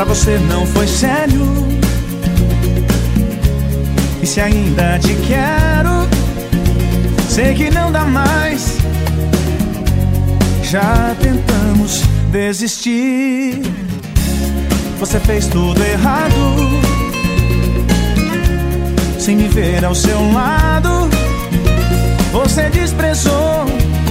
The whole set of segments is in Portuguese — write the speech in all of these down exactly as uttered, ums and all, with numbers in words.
Pra você não foi sério. E se ainda te quero, sei que não dá mais. Já tentamos desistir. Você fez tudo errado, sem me ver ao seu lado. Você desprezou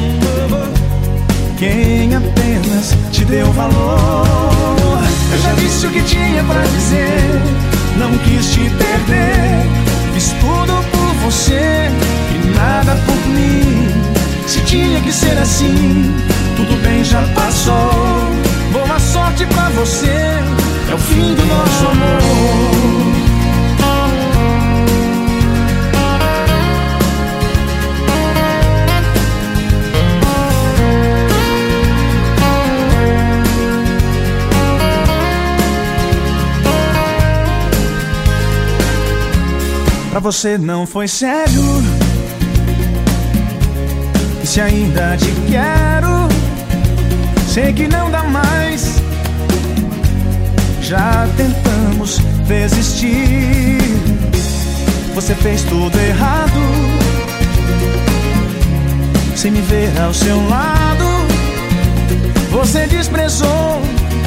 quem apenas te deu valor. Eu já disse o que tinha pra dizer, não quis te perder. Fiz tudo por você e nada por mim. Se tinha que ser assim, tudo bem, já passou. Boa sorte pra você, é o fim do nosso amor. Pra você não foi sério. E se ainda te quero, sei que não dá mais. Já tentamos desistir. Você fez tudo errado, sem me ver ao seu lado. Você desprezou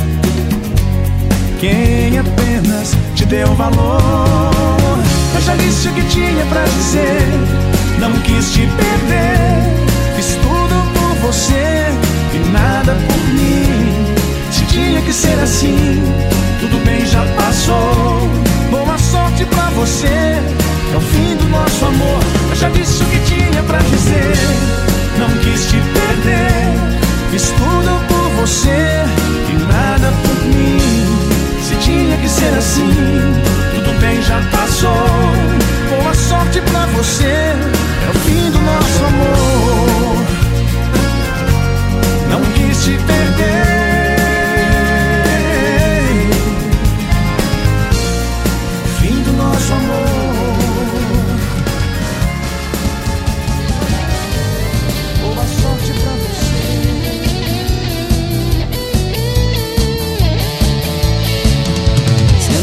quem apenas te deu valor. Eu já disse o que tinha pra dizer, não quis te perder. Fiz tudo por você e nada por mim. Se tinha que ser assim, tudo bem, já passou. Boa sorte pra você, é o fim do nosso amor. Eu já disse o que tinha pra dizer, não quis te perder. Fiz tudo por você e nada por mim. Se tinha que ser assim, tudo bem, já passou. Boa sorte pra você,